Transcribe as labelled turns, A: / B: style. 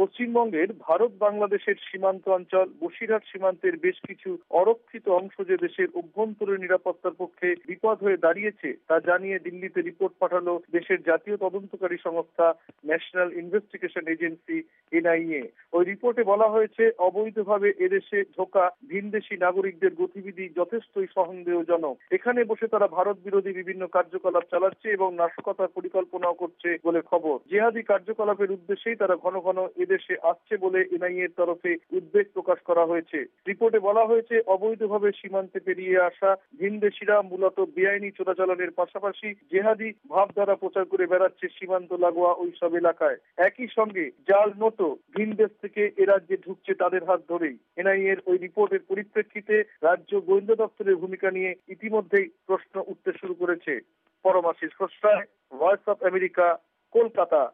A: পশ্চিমবঙ্গের ভারত বাংলাদেশের সীমান্ত অঞ্চল বসিরহাট সীমান্তের বেশ কিছু অরক্ষিত অংশ যে দেশের অভ্যন্তরীণ নিরাপত্তার পক্ষে বিপদ হয়ে দাঁড়িয়েছে তা জানিয়ে দিল্লিতে রিপোর্ট পাঠালো দেশের জাতীয় তদন্তকারী সংস্থা ন্যাশনাল ইনভেস্টিগেশন এজেন্সি এনআইএ। ওই রিপোর্টে বলা হয়েছে, অবৈধভাবে এদেশে ঢোকা ভিনদেশি নাগরিকদের গতিবিধি যথেষ্টই সন্দেহজনক। এখানে বসে তারা ভারত বিরোধী বিভিন্ন কার্যকলাপ চালাচ্ছে এবং নাশকতার পরিকল্পনাও করছে বলে খবর। জিহাদি কার্যকলাপের উদ্দেশ্যেই তারা ঘন ঘন এদেশে আসছে বলে এনআইএ এর তরফে উদ্বেগ প্রকাশ করা হয়েছে। রিপোর্টে বলা হয়েছে, অবৈধভাবে সীমান্তে পেরিয়ে আসা ভিনদেশিরা মূলত বেআইনি চোরাচালানের পাশাপাশি জেহাদি ভাবধারা প্রচার করে বেড়াচ্ছে সীমান্ত লাগোয়া ওইসব এলাকায়। একই সঙ্গে জাল নোটও ভিনদেশ থেকে এ রাজ্যে ঢুকছে তাদের হাত ধরেই। এনআইএ এর ওই রিপোর্টের পরিপ্রেক্ষিতে রাজ্য গোয়েন্দা দপ্তরের ভূমিকা নিয়ে ইতিমধ্যেই প্রশ্ন উঠতে শুরু করেছে। Paramashis Khosray, voice of America, Kolkata.